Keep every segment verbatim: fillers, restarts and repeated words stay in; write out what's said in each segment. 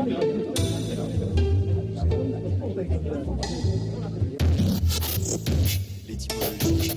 L'étymologie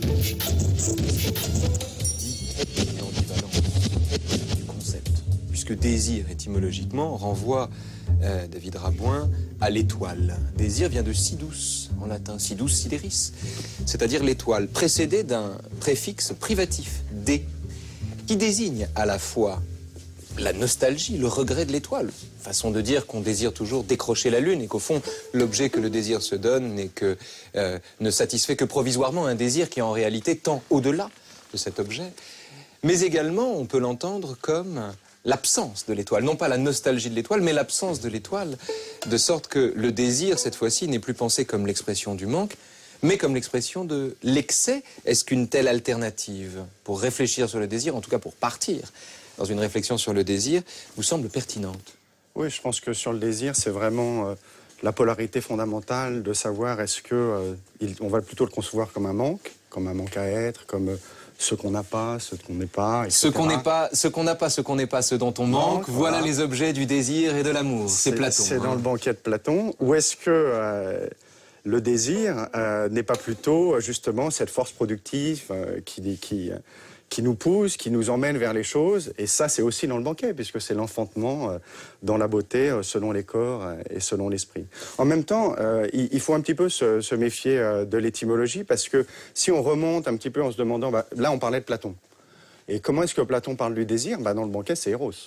et ambivalence du concept, puisque désir étymologiquement renvoie euh, David Rabouin à l'étoile. Désir vient de sidus en latin, sidus sideris, c'est-à-dire l'étoile, précédée d'un préfixe privatif, dé, qui désigne à la fois la nostalgie, le regret de l'étoile, façon de dire qu'on désire toujours décrocher la lune et qu'au fond, l'objet que le désir se donne n'est que, euh, ne satisfait que provisoirement un désir qui en réalité tend au-delà de cet objet. Mais également, on peut l'entendre comme l'absence de l'étoile, non pas la nostalgie de l'étoile, mais l'absence de l'étoile, de sorte que le désir, cette fois-ci, n'est plus pensé comme l'expression du manque, mais comme l'expression de l'excès. Est-ce qu'une telle alternative, pour réfléchir sur le désir, en tout cas pour partir dans une réflexion sur le désir, vous semble pertinente? Oui, je pense que sur le désir, c'est vraiment euh, la polarité fondamentale de savoir est-ce que euh, il, on va plutôt le concevoir comme un manque, comme un manque à être, comme euh, ce qu'on n'a pas, ce qu'on n'est pas, et cetera. Ce qu'on n'est pas, ce qu'on n'a pas, ce qu'on n'est pas, ce dont on manque, manque voilà, voilà les objets du désir et de l'amour. C'est Platon. C'est hein. dans le banquet de Platon. Ou est-ce que euh, le désir euh, n'est pas plutôt justement cette force productive euh, qui... qui euh, qui nous pousse, qui nous emmène vers les choses. Et ça, c'est aussi dans le banquet, puisque c'est l'enfantement euh, dans la beauté, euh, selon les corps euh, et selon l'esprit. En même temps, euh, il, il faut un petit peu se, se méfier euh, de l'étymologie, parce que si on remonte un petit peu en se demandant... Bah, là, on parlait de Platon. Et comment est-ce que Platon parle du désir? Bah, dans le banquet, c'est Eros.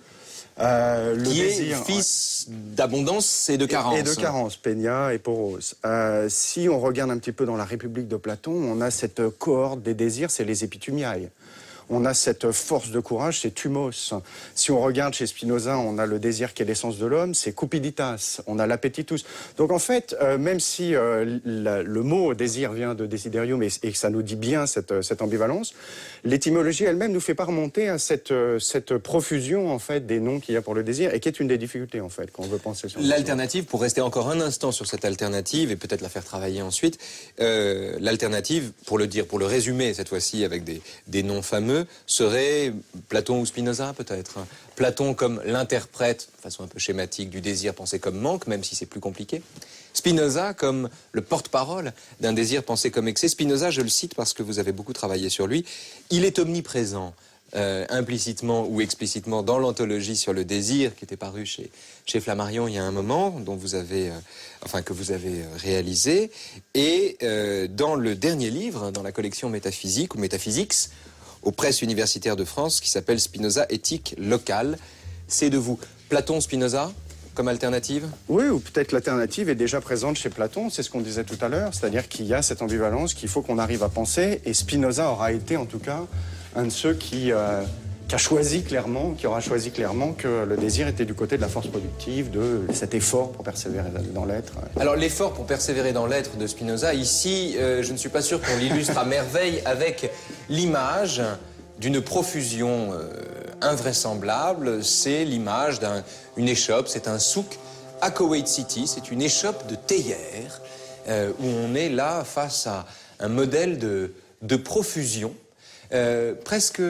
Euh, le qui désir, est fils ouais. d'abondance et de carence. Et de carence, Peña et Poros. Euh, si on regarde un petit peu dans la République de Platon, on a cette cohorte des désirs, c'est les épitumiailles. On a cette force de courage, c'est Thumos. Si on regarde chez Spinoza, on a le désir qui est l'essence de l'homme, c'est cupiditas. On a l'appetitus. Donc en fait, euh, même si euh, la, le mot désir vient de desiderium et, et que ça nous dit bien cette, cette ambivalence, l'étymologie elle-même nous fait pas remonter à cette, cette profusion en fait des noms qu'il y a pour le désir et qui est une des difficultés en fait quand on veut penser sur l'alternative. Pour rester encore un instant sur cette alternative et peut-être la faire travailler ensuite, euh, l'alternative, pour le dire, pour le résumer cette fois-ci avec des, des noms fameux, serait Platon ou Spinoza peut-être. Platon comme l'interprète, de façon un peu schématique, du désir pensé comme manque, même si c'est plus compliqué. Spinoza comme le porte-parole d'un désir pensé comme excès. Spinoza, je le cite parce que vous avez beaucoup travaillé sur lui, il est omniprésent, euh, implicitement ou explicitement, dans l'anthologie sur le désir qui était paru chez, chez Flammarion il y a un moment, dont vous avez, euh, enfin que vous avez réalisé, et euh, dans le dernier livre, dans la collection Métaphysique ou Métaphysics, aux presses universitaires de France, qui s'appelle Spinoza, éthique locale. C'est de vous. Platon, Spinoza, comme alternative? Oui, ou peut-être l'alternative est déjà présente chez Platon, c'est ce qu'on disait tout à l'heure, c'est-à-dire qu'il y a cette ambivalence qu'il faut qu'on arrive à penser, et Spinoza aura été en tout cas un de ceux qui, euh, qui a choisi clairement, qui aura choisi clairement que le désir était du côté de la force productive, de cet effort pour persévérer dans l'être. Alors l'effort pour persévérer dans l'être de Spinoza, ici, euh, je ne suis pas sûr qu'on l'illustre à merveille avec l'image d'une profusion euh, invraisemblable. C'est l'image d'une échoppe, c'est un souk à Kuwait City, c'est une échoppe de théière, euh, où on est là face à un modèle de, de profusion, Euh, presque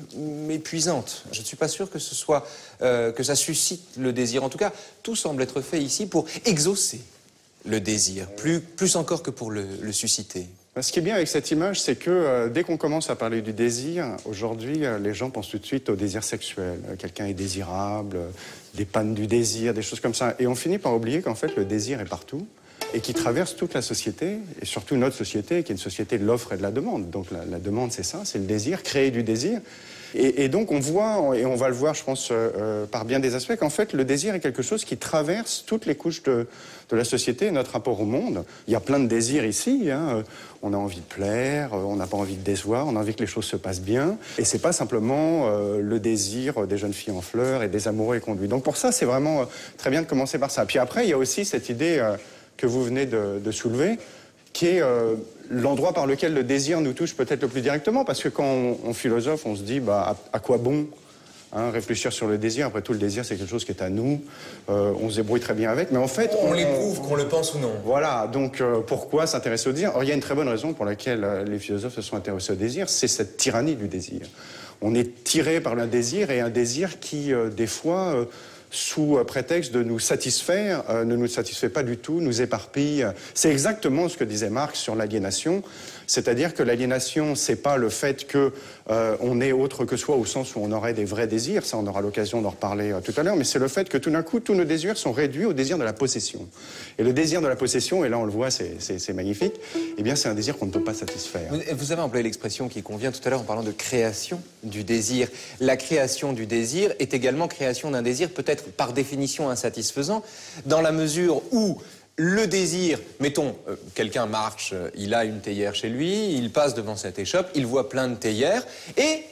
épuisante. Je ne suis pas sûr que ce soit, euh, que ça suscite le désir. En tout cas, tout semble être fait ici pour exaucer le désir, plus, plus encore que pour le, le susciter. Ce qui est bien avec cette image, c'est que euh, dès qu'on commence à parler du désir, aujourd'hui, euh, les gens pensent tout de suite au désir sexuel. Euh, Quelqu'un est désirable, euh, des pannes du désir, des choses comme ça. Et on finit par oublier qu'en fait, le désir est partout et qui traverse toute la société, et surtout notre société, qui est une société de l'offre et de la demande. Donc la, la demande, c'est ça, c'est le désir, créer du désir. Et, et donc on voit, et on va le voir, je pense, euh, par bien des aspects, qu'en fait, le désir est quelque chose qui traverse toutes les couches de, de la société et notre rapport au monde. Il y a plein de désirs ici, hein. On a envie de plaire, on n'a pas envie de décevoir, on a envie que les choses se passent bien. Et c'est pas simplement euh, le désir des jeunes filles en fleurs et des amoureux éconduits. Donc pour ça, c'est vraiment euh, très bien de commencer par ça. Puis après, il y a aussi cette idée... Euh, que vous venez de, de soulever, qui est euh, l'endroit par lequel le désir nous touche peut-être le plus directement, parce que quand on, on philosophe, on se dit, bah, à, à quoi bon hein, réfléchir sur le désir? Après tout, le désir, c'est quelque chose qui est à nous, euh, on se débrouille très bien avec, mais en fait... On, on l'éprouve, qu'on le pense ou non. Voilà, donc euh, pourquoi s'intéresser au désir? Or, il y a une très bonne raison pour laquelle euh, les philosophes se sont intéressés au désir, c'est cette tyrannie du désir. On est tiré par le désir, et un désir qui, euh, des fois... Euh, sous prétexte de nous satisfaire, euh, ne nous satisfait pas du tout, nous éparpille. C'est exactement ce que disait Marx sur l'aliénation, c'est-à-dire que l'aliénation, c'est pas le fait que euh, on est autre que soi au sens où on aurait des vrais désirs, ça on aura l'occasion d'en reparler euh, tout à l'heure, mais c'est le fait que tout d'un coup, tous nos désirs sont réduits au désir de la possession. Et le désir de la possession, et là on le voit, c'est, c'est, c'est magnifique, eh bien c'est un désir qu'on ne peut pas satisfaire. Vous, vous avez employé l'expression qui convient tout à l'heure en parlant de création du désir. La création du désir est également création d'un désir peut-être par définition insatisfaisant, dans la mesure où le désir, mettons, euh, quelqu'un marche, euh, il a une théière chez lui, il passe devant cette échoppe, il voit plein de théières, et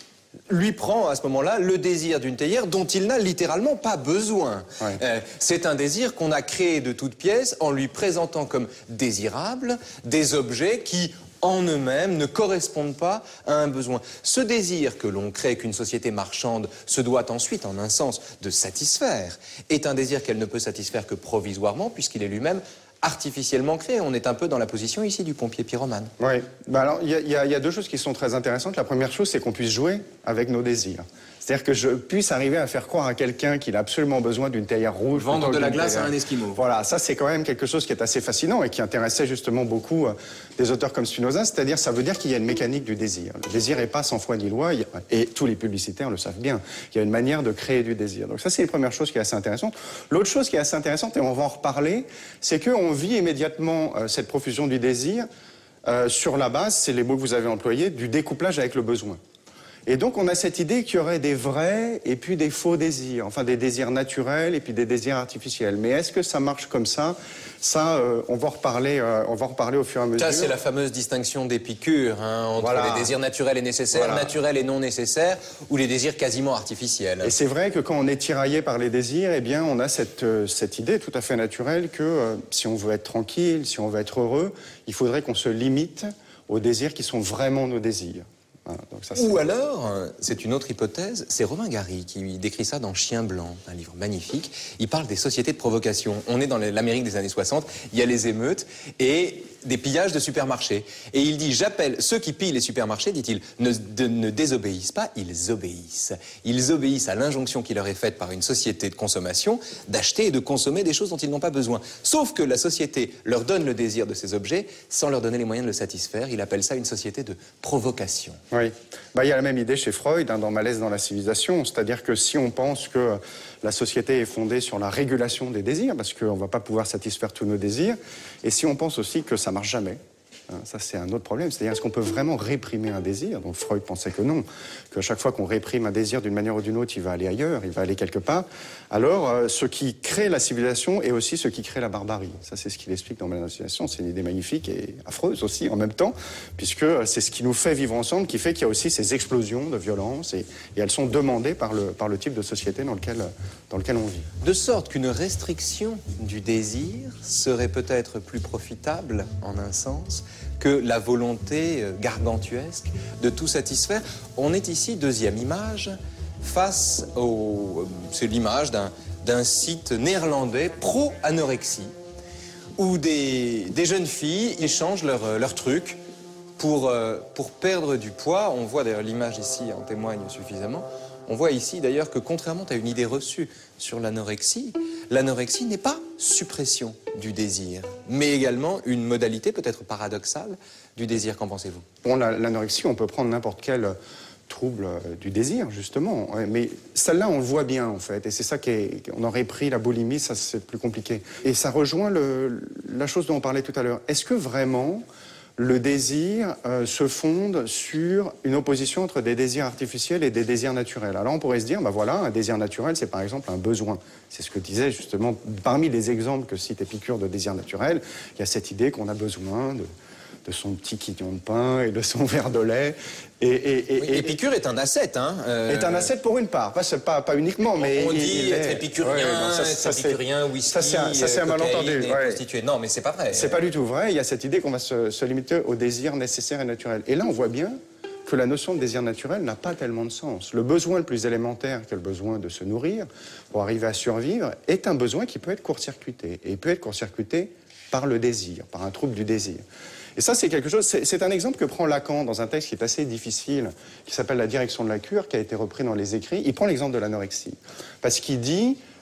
lui prend à ce moment-là le désir d'une théière dont il n'a littéralement pas besoin. Ouais. Euh, c'est un désir qu'on a créé de toutes pièces en lui présentant comme désirable des objets qui, en eux-mêmes, ne correspondent pas à un besoin. Ce désir que l'on crée, qu'une société marchande se doit ensuite, en un sens, de satisfaire, est un désir qu'elle ne peut satisfaire que provisoirement, puisqu'il est lui-même artificiellement créé. On est un peu dans la position ici du pompier pyromane. Oui. Ben alors, il y, y, y a deux choses qui sont très intéressantes. La première chose, c'est qu'on puisse jouer avec nos désirs. C'est-à-dire que je puisse arriver à faire croire à quelqu'un qu'il a absolument besoin d'une théière rouge. Vendre de la glace théière. à un Esquimau. Voilà, ça c'est quand même quelque chose qui est assez fascinant et qui intéressait justement beaucoup euh, des auteurs comme Spinoza, c'est-à-dire ça veut dire qu'il y a une mécanique du désir. Le désir n'est pas sans foi ni loi, et tous les publicitaires le savent bien. Il y a une manière de créer du désir. Donc ça c'est la première chose qui est assez intéressante. L'autre chose qui est assez intéressante, et on va en reparler, c'est qu'on vit immédiatement euh, cette profusion du désir euh, sur la base, c'est les mots que vous avez employés, du découplage avec le besoin. Et donc on a cette idée qu'il y aurait des vrais et puis des faux désirs, enfin des désirs naturels et puis des désirs artificiels. Mais est-ce que ça marche comme ça? Ça, euh, on va en reparler, euh, on va en reparler au fur et à mesure. Ça, c'est la fameuse distinction d'Épicure, hein, entre voilà. les désirs naturels et nécessaires, voilà. naturels et non nécessaires, ou les désirs quasiment artificiels. Et c'est vrai que quand on est tiraillé par les désirs, eh bien, on a cette, euh, cette idée tout à fait naturelle que euh, si on veut être tranquille, si on veut être heureux, il faudrait qu'on se limite aux désirs qui sont vraiment nos désirs. Voilà, donc ça, Ou alors, c'est une autre hypothèse, c'est Romain Gary qui décrit ça dans Chien blanc, un livre magnifique. Il parle des sociétés de provocation. On est dans l'Amérique des années soixante, il y a les émeutes et des pillages de supermarchés. Et il dit, j'appelle ceux qui pillent les supermarchés, dit-il, ne, de, ne désobéissent pas, ils obéissent. Ils obéissent à l'injonction qui leur est faite par une société de consommation d'acheter et de consommer des choses dont ils n'ont pas besoin. Sauf que la société leur donne le désir de ces objets sans leur donner les moyens de le satisfaire. Il appelle ça une société de provocation. Oui, bah, il y a la même idée chez Freud, hein, dans Malaise dans la civilisation, c'est-à-dire que si on pense que la société est fondée sur la régulation des désirs, parce qu'on ne va pas pouvoir satisfaire tous nos désirs, et si on pense aussi que ça ne marche jamais, hein, ça c'est un autre problème, c'est-à-dire est-ce qu'on peut vraiment réprimer un désir? Donc Freud pensait que non, que chaque fois qu'on réprime un désir d'une manière ou d'une autre, il va aller ailleurs, il va aller quelque part. Alors, euh, ce qui crée la civilisation est aussi ce qui crée la barbarie. Ça, c'est ce qu'il explique dans Malaise dans la civilisation. C'est une idée magnifique et affreuse aussi, en même temps, puisque c'est ce qui nous fait vivre ensemble, qui fait qu'il y a aussi ces explosions de violence, et, et elles sont demandées par le, par le type de société dans lequel, dans lequel on vit. De sorte qu'une restriction du désir serait peut-être plus profitable, en un sens, que la volonté gargantuesque de tout satisfaire. On est ici, deuxième image, face au... c'est l'image d'un, d'un site néerlandais pro-anorexie, où des, des jeunes filles échangent leurs leur trucs pour, euh, pour perdre du poids. On voit d'ailleurs l'image ici en témoigne suffisamment. On voit ici d'ailleurs que contrairement à une idée reçue sur l'anorexie, l'anorexie n'est pas suppression du désir, mais également une modalité peut-être paradoxale du désir. Qu'en pensez-vous? Bon, l'anorexie, on peut prendre n'importe quel trouble du désir, justement. Mais celle-là, on le voit bien, en fait. Et c'est ça qu'on aurait pris la boulimie, ça, c'est plus compliqué. Et ça rejoint le, la chose dont on parlait tout à l'heure. Est-ce que vraiment le désir euh, se fonde sur une opposition entre des désirs artificiels et des désirs naturels? Alors on pourrait se dire, ben voilà, un désir naturel, c'est par exemple un besoin. C'est ce que disait justement, parmi les exemples que cite Épicure de désir naturel, il y a cette idée qu'on a besoin de, de son petit quignon de pain et de son verre de lait. Et, et, et, oui, Épicure est un ascète, hein euh... est un ascète pour une part, pas, pas, pas uniquement, mais... On, on dit il, être il épicurien, ouais, non, ça, être ça, épicurien, whisky, ça c'est un, ça, c'est un malentendu. Ouais. Non, mais c'est pas vrai. C'est pas du tout vrai, il y a cette idée qu'on va se, se limiter aux désirs nécessaires et naturels. Et là, on voit bien que la notion de désir naturel n'a pas tellement de sens. Le besoin le plus élémentaire, que le besoin de se nourrir, pour arriver à survivre, est un besoin qui peut être court-circuité. Et il peut être court-circuité par le désir, par un trouble du désir. Et ça, c'est quelque chose, c'est un exemple que prend Lacan dans un texte qui est assez difficile, qui s'appelle La direction de la cure, qui a été repris dans les écrits. Il prend l'exemple de l'anorexie. Parce qu'il dit,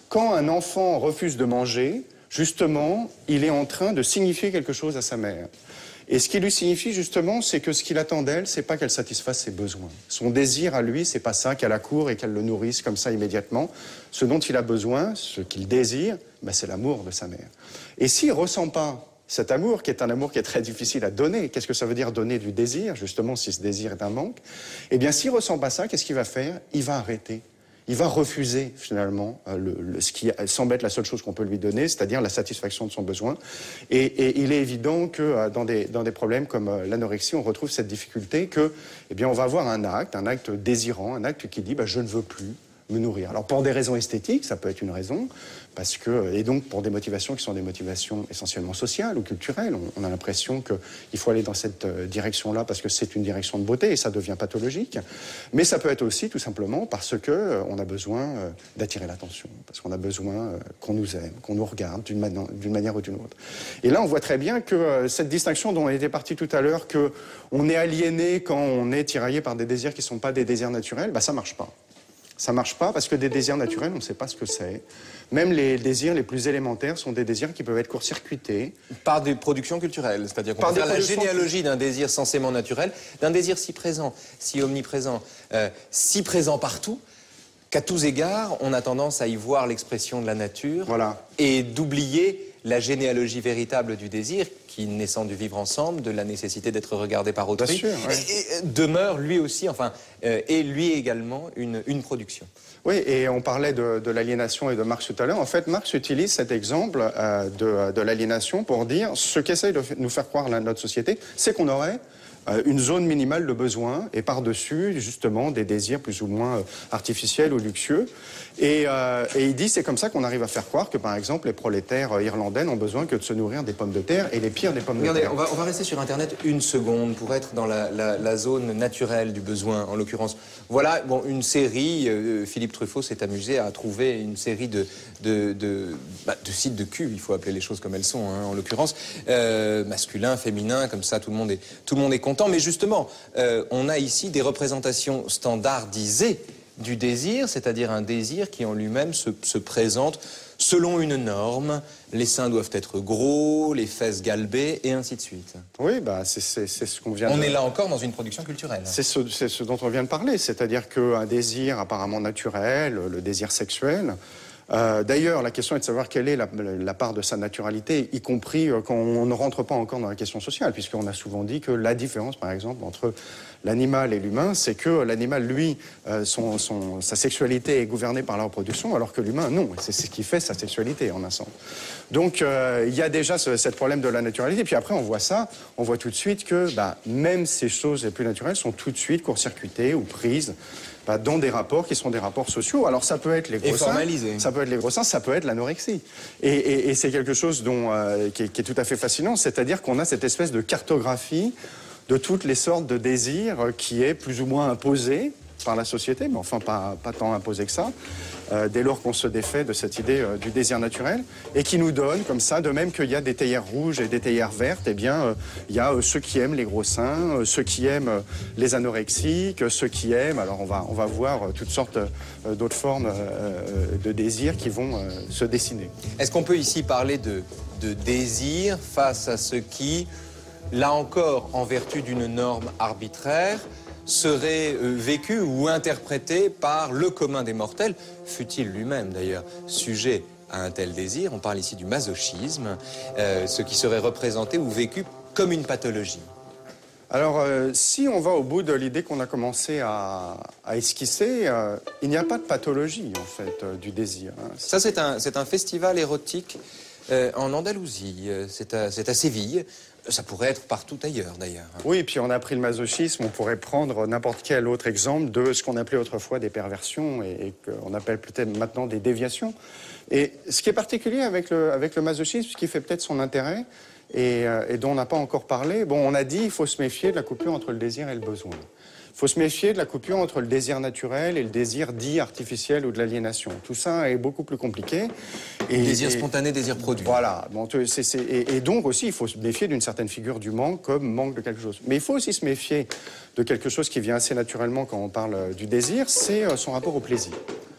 Quand un enfant refuse de manger, justement, il est en train de signifier quelque chose à sa mère. Et ce qui lui signifie, justement, c'est que ce qu'il attend d'elle, c'est pas qu'elle satisfasse ses besoins. Son désir à lui, c'est pas ça, qu'elle accourt et qu'elle le nourrisse comme ça immédiatement. Ce dont il a besoin, ce qu'il désire, ben, c'est l'amour de sa mère. Et s'il ressent pas cet amour, qui est un amour qui est très difficile à donner, qu'est-ce que ça veut dire donner du désir, justement, si ce désir est un manque? Eh bien, s'il ressent pas ça, qu'est-ce qu'il va faire? Il va arrêter. Il va refuser, finalement, le, le, ce qui semble être la seule chose qu'on peut lui donner, c'est-à-dire la satisfaction de son besoin. Et, et il est évident que euh, dans, des, dans des problèmes comme euh, l'anorexie, on retrouve cette difficulté que, eh bien, on va avoir un acte, un acte désirant, un acte qui dit bah, « je ne veux plus me nourrir ». Alors, pour des raisons esthétiques, ça peut être une raison, parce que, et donc pour des motivations qui sont des motivations essentiellement sociales ou culturelles. On, on a l'impression qu'il faut aller dans cette euh, direction-là parce que c'est une direction de beauté et ça devient pathologique. Mais ça peut être aussi tout simplement parce qu'on euh, a besoin euh, d'attirer l'attention, parce qu'on a besoin euh, qu'on nous aime, qu'on nous regarde d'une mani- d'une manière ou d'une autre. Et là, on voit très bien que euh, cette distinction dont on était parti tout à l'heure, qu'on est aliéné quand on est tiraillé par des désirs qui ne sont pas des désirs naturels, bah, ça ne marche pas. Ça ne marche pas parce que des désirs naturels, on ne sait pas ce que c'est. Même les désirs les plus élémentaires sont des désirs qui peuvent être court-circuités. Par des productions culturelles, c'est-à-dire qu'on peut faire la généalogie d'un désir censément naturel, d'un désir si présent, si omniprésent, euh, si présent partout, qu'à tous égards, on a tendance à y voir l'expression de la nature, voilà. Et d'oublier la généalogie véritable du désir, qui naissant du vivre ensemble, de la nécessité d'être regardé par autrui, sûr, ouais. et, et demeure lui aussi, enfin, euh, et lui également une, une production. Oui, et on parlait de, de l'aliénation et de Marx tout à l'heure. En fait, Marx utilise cet exemple euh, de, de l'aliénation pour dire ce qu'essaye de nous faire croire la, notre société, c'est qu'on aurait euh, une zone minimale de besoins et par-dessus, justement, des désirs plus ou moins euh, artificiels ou luxueux. Et, euh, et il dit c'est comme ça qu'on arrive à faire croire que, par exemple, les prolétaires euh, irlandais n'ont besoin que de se nourrir des pommes de terre et les pires des pommes Regardez, de terre. On va, on va rester sur Internet une seconde pour être dans la, la, la zone naturelle du besoin, en l'occurrence. Voilà, bon, une série, euh, Philippe Truffaut s'est amusé à trouver une série de, de, de, bah, de sites de cul, il faut appeler les choses comme elles sont, hein, en l'occurrence, euh, masculin, féminin, comme ça tout le monde est, tout le monde est content. Mais justement, euh, on a ici des représentations standardisées du désir, c'est-à-dire un désir qui en lui-même se, se présente selon une norme. Les seins doivent être gros, les fesses galbées, et ainsi de suite. Oui, bah, c'est ce qu'on vient on de... est là encore dans une production culturelle. C'est ce, ce dont on vient de parler, c'est-à-dire qu'un désir apparemment naturel, le désir sexuel... Euh, D'ailleurs, la question est de savoir quelle est la, la part de sa naturalité, y compris euh, quand on ne rentre pas encore dans la question sociale, puisqu'on a souvent dit que la différence, par exemple, entre l'animal et l'humain, c'est que l'animal, lui, euh, son, son, sa sexualité est gouvernée par la reproduction, alors que l'humain, non. C'est ce qui fait sa sexualité, en un sens. Donc, euh, il y a déjà ce, ce problème de la naturalité. Puis après, on voit ça, on voit tout de suite que bah, même ces choses les plus naturelles sont tout de suite court-circuitées ou prises bah, dans des rapports qui sont des rapports sociaux. Alors, ça peut être les gros seins, ça peut être les gros seins, ça peut être l'anorexie. Et, et, et c'est quelque chose dont, euh, qui, est, qui est tout à fait fascinant, c'est-à-dire qu'on a cette espèce de cartographie de toutes les sortes de désirs qui est plus ou moins imposée par la société, mais enfin pas, pas tant imposée que ça, euh, dès lors qu'on se défait de cette idée euh, du désir naturel, et qui nous donne comme ça, de même qu'il y a des théières rouges et des théières vertes, eh bien euh, il y a euh, ceux qui aiment les gros seins, euh, ceux qui aiment euh, les anorexiques, euh, ceux qui aiment, alors on va, on va voir euh, toutes sortes euh, d'autres formes euh, de désirs qui vont euh, se dessiner. Est-ce qu'on peut ici parler de, de désir face à ce qui, là encore, en vertu d'une norme arbitraire, serait euh, vécu ou interprété par le commun des mortels, fût-il lui-même d'ailleurs sujet à un tel désir? On parle ici du masochisme, euh, ce qui serait représenté ou vécu comme une pathologie. Alors, euh, si on va au bout de l'idée qu'on a commencé à, à esquisser, euh, il n'y a pas de pathologie, en fait, euh, du désir. Hein. Ça, c'est un, c'est un festival érotique euh, en Andalousie, euh, c'est à, c'est à Séville. Ça pourrait être partout ailleurs, d'ailleurs. Oui, puis on a pris le masochisme, on pourrait prendre n'importe quel autre exemple de ce qu'on appelait autrefois des perversions et, et qu'on appelle peut-être maintenant des déviations. Et ce qui est particulier avec le, avec le masochisme, ce qui fait peut-être son intérêt, et, euh, et dont on n'a pas encore parlé, bon, on a dit qu'il faut se méfier de la coupure entre le désir et le besoin. Il faut se méfier de la coupure entre le désir naturel et le désir dit artificiel ou de l'aliénation. Tout ça est beaucoup plus compliqué. Et, désir spontané, désir produit. Voilà. Bon, c'est, c'est, et, et donc aussi, il faut se méfier d'une certaine figure du manque comme manque de quelque chose. Mais il faut aussi se méfier de quelque chose qui vient assez naturellement quand on parle du désir, c'est son rapport au plaisir.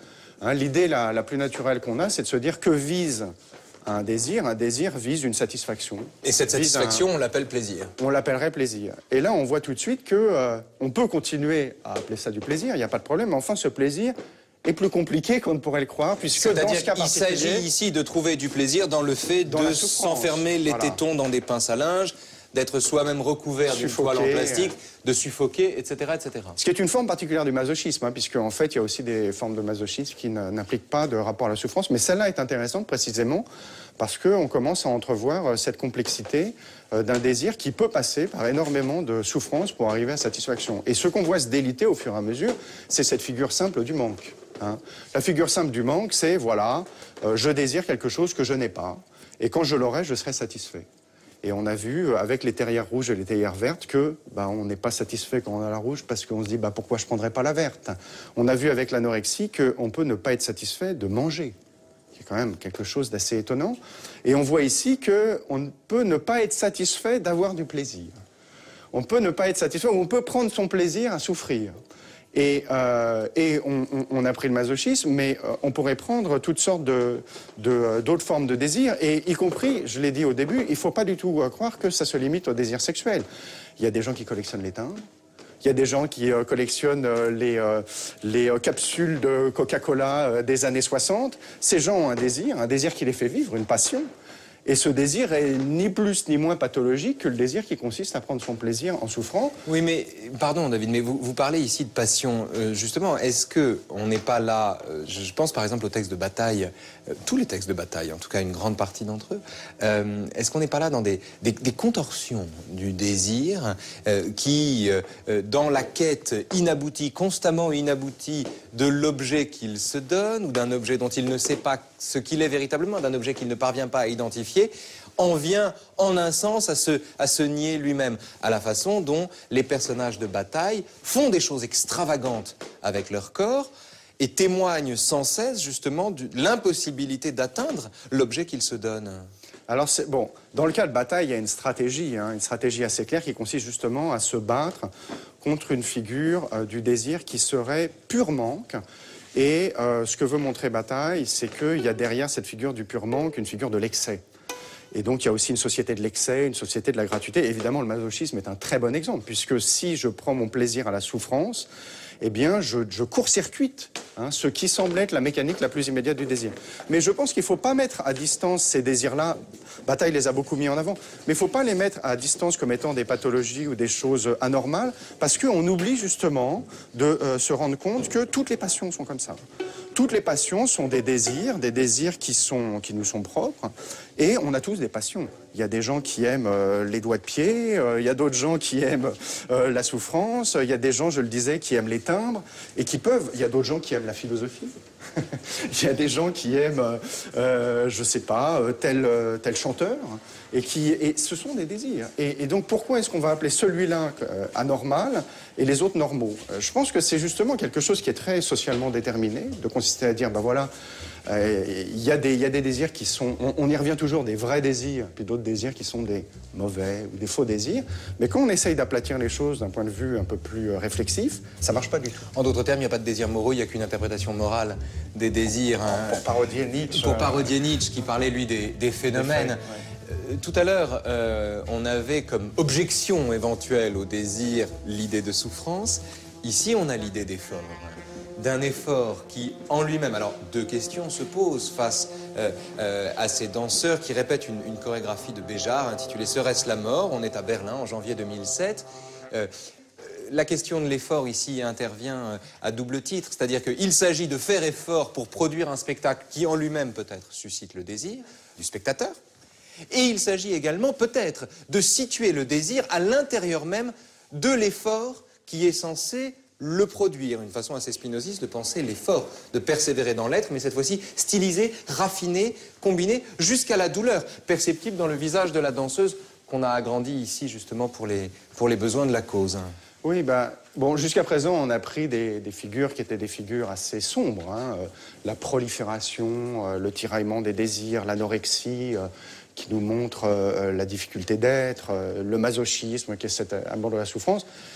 Hein, l'idée la, la plus naturelle qu'on a, c'est de se dire que vise un désir. Un désir vise une satisfaction. Et cette satisfaction, un... on l'appelle plaisir. On l'appellerait plaisir. Et là, on voit tout de suite que euh, on peut continuer à appeler ça du plaisir, il n'y a pas de problème, mais enfin, ce plaisir est plus compliqué qu'on ne pourrait le croire, puisque dans ce cas il s'agit ici de trouver du plaisir dans le fait dans de s'enfermer les voilà. tétons dans des pinces à linge, d'être soi-même recouvert d'une toile en plastique, de suffoquer, et cetera, et cetera. Ce qui est une forme particulière du masochisme, hein, puisque en fait, il y a aussi des formes de masochisme qui n'impliquent pas de rapport à la souffrance, mais celle-là est intéressante précisément parce qu'on commence à entrevoir cette complexité euh, d'un désir qui peut passer par énormément de souffrance pour arriver à satisfaction. Et ce qu'on voit se déliter au fur et à mesure, c'est cette figure simple du manque. Hein. La figure simple du manque, c'est, voilà, euh, je désire quelque chose que je n'ai pas, et quand je l'aurai, je serai satisfait. Et on a vu, avec les terrières rouges et les terrières vertes, que bah, on n'est pas satisfait quand on a la rouge parce qu'on se dit bah, pourquoi je ne prendrais pas la verte. On a vu avec l'anorexie qu'on peut ne pas être satisfait de manger, qui est quand même quelque chose d'assez étonnant. Et on voit ici qu'on peut ne pas être satisfait d'avoir du plaisir. On peut ne pas être satisfait, ou on peut prendre son plaisir à souffrir. Et, euh, et on, on, on a pris le masochisme, mais euh, on pourrait prendre toutes sortes de, de, d'autres formes de désir, et y compris, je l'ai dit au début, il ne faut pas du tout euh, croire que ça se limite au désir sexuel. Il y a des gens qui collectionnent les timbres, il y a des gens qui euh, collectionnent euh, les, euh, les euh, capsules de Coca-Cola euh, des années soixante. Ces gens ont un désir, un désir qui les fait vivre, une passion. Et ce désir est ni plus ni moins pathologique que le désir qui consiste à prendre son plaisir en souffrant. Oui, mais, pardon David, mais vous, vous parlez ici de passion. Euh, justement, est-ce qu'on n'est pas là, euh, je pense par exemple au texte de Bataille, euh, tous les textes de Bataille, en tout cas une grande partie d'entre eux, euh, est-ce qu'on n'est pas là dans des, des, des contorsions du désir euh, qui, euh, dans la quête inaboutie, constamment inaboutie de l'objet qu'il se donne, ou d'un objet dont il ne sait pas ce qu'il est véritablement, d'un objet qu'il ne parvient pas à identifier, en vient en un sens à se, à se nier lui-même, à la façon dont les personnages de Bataille font des choses extravagantes avec leur corps et témoignent sans cesse justement de l'impossibilité d'atteindre l'objet qu'ils se donnent. Alors, c'est, bon, dans le cas de Bataille, il y a une stratégie, hein, une stratégie assez claire qui consiste justement à se battre contre une figure euh, du désir qui serait pur manque. Et euh, ce que veut montrer Bataille, c'est qu'il y a derrière cette figure du pur manque une figure de l'excès. Et donc il y a aussi une société de l'excès, une société de la gratuité. Et évidemment, le masochisme est un très bon exemple, puisque si je prends mon plaisir à la souffrance, eh bien, je, je court-circuite hein, ce qui semble être la mécanique la plus immédiate du désir. Mais je pense qu'il ne faut pas mettre à distance ces désirs-là. Bataille les a beaucoup mis en avant. Mais il ne faut pas les mettre à distance comme étant des pathologies ou des choses anormales, parce qu'on oublie justement de euh, se rendre compte que toutes les passions sont comme ça. Toutes les passions sont des désirs, des désirs qui, sont, qui nous sont propres, et on a tous des passions. Il y a des gens qui aiment euh, les doigts de pied, euh, il y a d'autres gens qui aiment euh, la souffrance, il y a des gens, je le disais, qui aiment les timbres, et qui peuvent, il y a d'autres gens qui aiment la philosophie, il y a des gens qui aiment, euh, je sais pas, tel, tel chanteur, et, qui, et ce sont des désirs. Et, et donc pourquoi est-ce qu'on va appeler celui-là euh, anormal et les autres normaux? euh, Je pense que c'est justement quelque chose qui est très socialement déterminé, de consister à dire, ben voilà, il euh, y, y a des désirs qui sont, on, on y revient toujours, des vrais désirs, puis d'autres désirs qui sont des mauvais ou des faux désirs. Mais quand on essaye d'aplatir les choses d'un point de vue un peu plus euh, réflexif, ça marche pas du tout. En d'autres termes, il n'y a pas de désirs moraux, il n'y a qu'une interprétation morale des désirs. Hein, pour parodier Nietzsche. Pour parodier Nietzsche, qui parlait, lui, des, des phénomènes. Des faits, ouais. euh, tout à l'heure, euh, on avait comme objection éventuelle au désir l'idée de souffrance. Ici, on a l'idée d'effort. D'un effort qui, en lui-même... Alors, deux questions se posent face euh, euh, à ces danseurs qui répètent une, une chorégraphie de Béjart intitulée « Serait-ce la mort ?» On est à Berlin en janvier deux mille sept. Euh, la question de l'effort ici intervient à double titre, c'est-à-dire qu'il s'agit de faire effort pour produire un spectacle qui, en lui-même, peut-être, suscite le désir du spectateur. Et il s'agit également, peut-être, de situer le désir à l'intérieur même de l'effort qui est censé le produire, une façon assez spinoziste de penser l'effort, de persévérer dans l'être, mais cette fois-ci stylisé, raffiné, combiné, jusqu'à la douleur, perceptible dans le visage de la danseuse qu'on a agrandi ici justement pour les, pour les besoins de la cause. Oui, ben, bon, jusqu'à présent, on a pris des, des figures qui étaient des figures assez sombres, hein, euh, la prolifération, euh, le tiraillement des désirs, l'anorexie, euh, qui nous montre euh, la difficulté d'être, euh, le masochisme, qui est cet amour de la souffrance.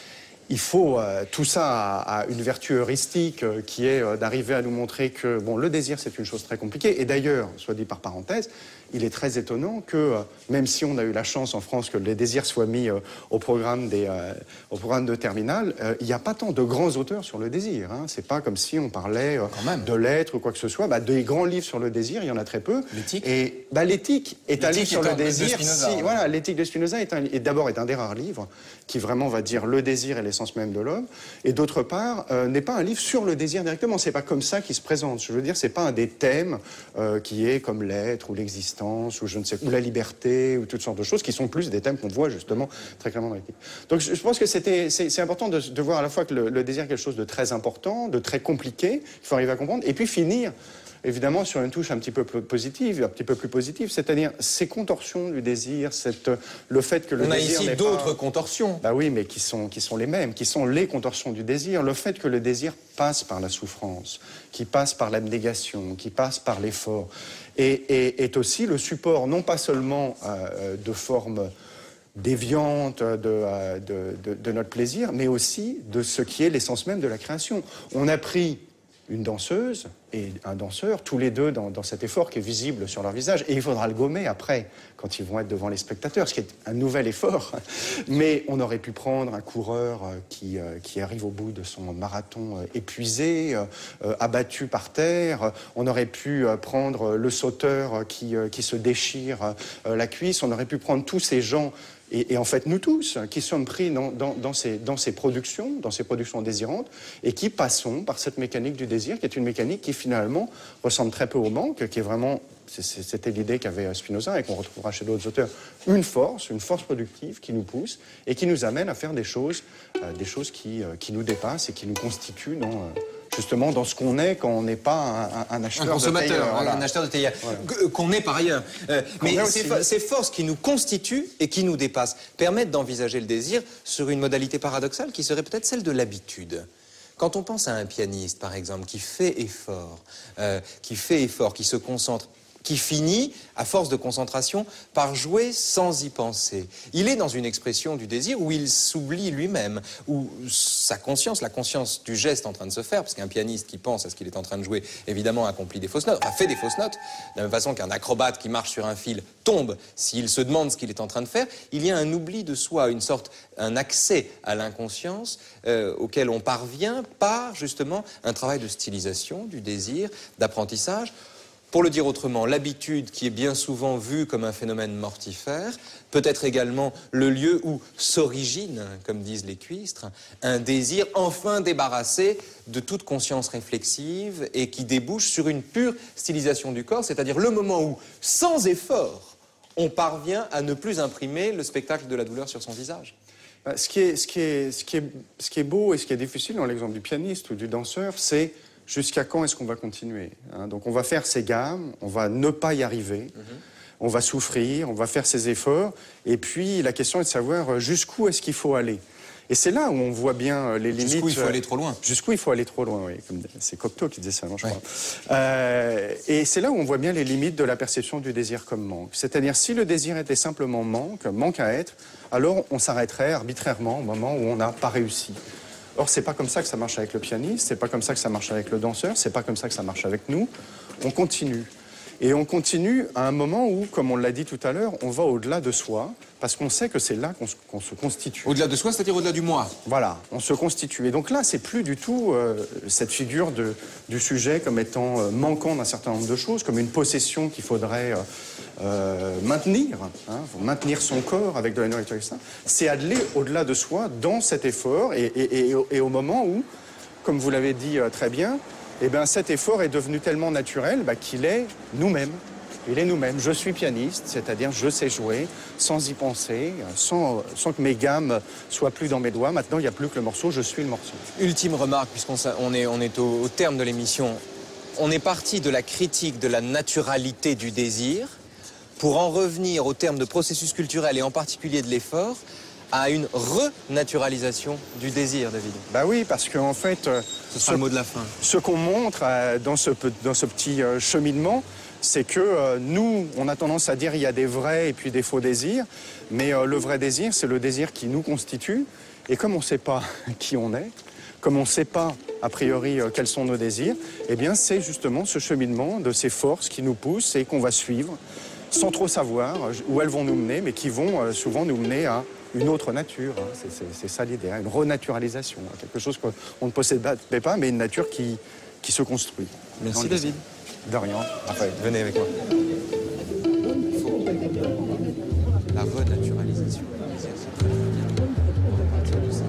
il faut euh, tout ça a, a une vertu heuristique euh, qui est euh, d'arriver à nous montrer que bon, le désir, c'est une chose très compliquée. Et d'ailleurs, soit dit par parenthèse, il est très étonnant que, euh, même si on a eu la chance en France que les désirs soient mis euh, au, programme des, euh, au programme de terminale, euh, il n'y a pas tant de grands auteurs sur le désir. Hein. C'est pas comme si on parlait euh, de lettres ou quoi que ce soit. Bah, des grands livres sur le désir, il y en a très peu. L'éthique Et bah, l'éthique est un livre sur le désir. Spinoza, si, ouais. Voilà, l'éthique de Spinoza est, un, est d'abord est un des rares livres qui vraiment va dire le désir est l'essence même de l'homme. Et d'autre part, euh, n'est pas un livre sur le désir directement. C'est pas comme ça qu'il se présente. Je veux dire, c'est pas un des thèmes euh, qui est comme l'être ou l'existence ou je ne sais ou la liberté ou toutes sortes de choses qui sont plus des thèmes qu'on voit justement très clairement dans l'éthique. Donc je, je pense que c'était c'est, c'est important de, de voir à la fois que le, le désir est quelque chose de très important, de très compliqué, qu'il faut arriver à comprendre, et puis finir évidemment sur une touche un petit peu plus positive, un petit peu plus positive, c'est-à-dire ces contorsions du désir, cette, le fait que le On désir a ici n'est d'autres pas... contorsions. Bah oui, mais qui sont, qui sont les mêmes, qui sont les contorsions du désir. Le fait que le désir passe par la souffrance, qui passe par l'abnégation, qui passe par l'effort, et, et, est aussi le support non pas seulement euh, de formes déviantes de, de, de, de notre plaisir, mais aussi de ce qui est l'essence même de la création. On a pris une danseuse et un danseur, tous les deux dans, dans cet effort qui est visible sur leur visage. Et il faudra le gommer après, quand ils vont être devant les spectateurs, ce qui est un nouvel effort. Mais on aurait pu prendre un coureur qui, qui arrive au bout de son marathon épuisé, euh, abattu par terre. On aurait pu prendre le sauteur qui, qui se déchire la cuisse. On aurait pu prendre tous ces gens... Et, et en fait, nous tous, qui sommes pris dans, dans, dans, ces, dans ces productions, dans ces productions désirantes, et qui passons par cette mécanique du désir, qui est une mécanique qui, finalement, ressemble très peu au manque, qui est vraiment, c'était l'idée qu'avait Spinoza, et qu'on retrouvera chez d'autres auteurs, une force, une force productive qui nous pousse, et qui nous amène à faire des choses, euh, des choses qui, euh, qui nous dépassent et qui nous constituent dans... Euh, justement dans ce qu'on est quand on n'est pas un, un acheteur un consommateur, de théière, voilà. un acheteur de théière, Voilà. qu'on est par ailleurs. Euh, mais ces, fo ces forces qui nous constituent et qui nous dépassent permettent d'envisager le désir sur une modalité paradoxale qui serait peut-être celle de l'habitude. Quand on pense à un pianiste, par exemple, qui fait effort, euh, qui fait effort, qui se concentre, qui finit, à force de concentration, par jouer sans y penser. Il est dans une expression du désir où il s'oublie lui-même, où sa conscience, la conscience du geste en train de se faire, parce qu'un pianiste qui pense à ce qu'il est en train de jouer, évidemment, accomplit des fausses notes, enfin, fait des fausses notes, de la même façon qu'un acrobate qui marche sur un fil tombe s'il se demande ce qu'il est en train de faire. Il y a un oubli de soi, une sorte, un accès à l'inconscience euh, auquel on parvient par, justement, un travail de stylisation du désir, d'apprentissage. Pour le dire autrement, l'habitude, qui est bien souvent vue comme un phénomène mortifère, peut être également le lieu où s'origine, comme disent les cuistres, un désir enfin débarrassé de toute conscience réflexive et qui débouche sur une pure stylisation du corps, c'est-à-dire le moment où, sans effort, on parvient à ne plus imprimer le spectacle de la douleur sur son visage. Ce qui est, ce qui est, ce qui est, ce qui est beau et ce qui est difficile dans l'exemple du pianiste ou du danseur, c'est jusqu'à quand est-ce qu'on va continuer, hein? Donc on va faire ces gammes, on va ne pas y arriver, mm-hmm. on va souffrir, on va faire ses efforts, et puis la question est de savoir jusqu'où est-ce qu'il faut aller. Et c'est là où on voit bien les limites. Jusqu'où il faut aller trop loin. Jusqu'où il faut aller trop loin, oui. C'est Cocteau qui disait ça, non, je ouais. crois. Euh, et c'est là où on voit bien les limites de la perception du désir comme manque. C'est-à-dire, si le désir était simplement manque, manque à être, alors on s'arrêterait arbitrairement au moment où on n'a pas réussi. Or, c'est pas comme ça que ça marche avec le pianiste, c'est pas comme ça que ça marche avec le danseur, c'est pas comme ça que ça marche avec nous. On continue. Et on continue à un moment où, comme on l'a dit tout à l'heure, on va au-delà de soi, parce qu'on sait que c'est là qu'on se, qu'on se constitue. Au-delà de soi, c'est-à-dire au-delà du moi. Voilà, on se constitue. Et donc là, c'est plus du tout euh, cette figure de, du sujet comme étant euh, manquant d'un certain nombre de choses, comme une possession qu'il faudrait euh, euh, maintenir, hein, faut maintenir son corps avec de la nourriture et ça. C'est aller au-delà de soi dans cet effort et, et, et, et au moment où, comme vous l'avez dit euh, très bien, eh ben, cet effort est devenu tellement naturel bah, qu'il est nous-mêmes. Il est nous-mêmes. Je suis pianiste, c'est-à-dire je sais jouer sans y penser, sans, sans que mes gammes soient plus dans mes doigts. Maintenant, il n'y a plus que le morceau, je suis le morceau. Ultime remarque, puisqu'on on est, on est au, au terme de l'émission. On est parti de la critique de la naturalité du désir pour en revenir au terme de processus culturel et en particulier de l'effort à une renaturalisation du désir, David. Bah oui, parce qu'en fait... Euh, ce sera le mot de la fin. Ce qu'on montre euh, dans, ce, dans ce petit euh, cheminement, c'est que euh, nous, on a tendance à dire qu'il y a des vrais et puis des faux désirs, mais euh, le vrai désir, c'est le désir qui nous constitue Et comme on ne sait pas qui on est, comme on ne sait pas, a priori, euh, quels sont nos désirs, eh bien, c'est justement ce cheminement de ces forces qui nous poussent et qu'on va suivre sans trop savoir où elles vont nous mener, mais qui vont euh, souvent nous mener à une autre nature. Hein. C'est, c'est, c'est ça l'idée, hein, une renaturalisation, hein, quelque chose qu'on ne possède pas, mais une nature qui, qui se construit. Merci David. De rien, Raphaël. Venez avec moi. La renaturalisation. C'est très très bien. On va partir de ça.